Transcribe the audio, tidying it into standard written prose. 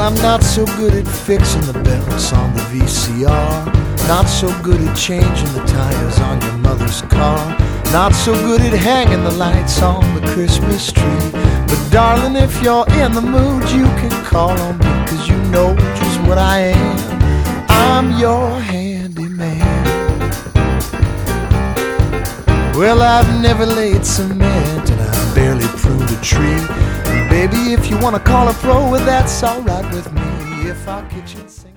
I'm not so good at fixing the belts on the VCR, not so good at changing the tires on your mother's car, not so good at hanging the lights on the Christmas tree. But darling, if you're in the mood, you can call on me, 'cause you know just what I am. I'm your handyman. Well, I've never laid cement and I barely pruned a tree. And baby, if you wanna call a pro, well, that's alright with me. If our kitchen sink